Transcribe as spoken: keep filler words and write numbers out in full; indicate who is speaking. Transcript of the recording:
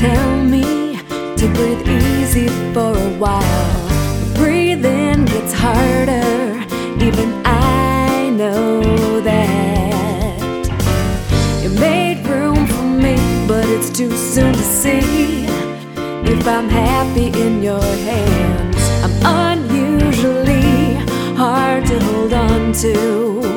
Speaker 1: tell me to breathe easy for a while. Breathing gets harder, even I know that. You made room for me, but it's too soon to see if I'm happy in your hands. I'm unusually hard to hold on to.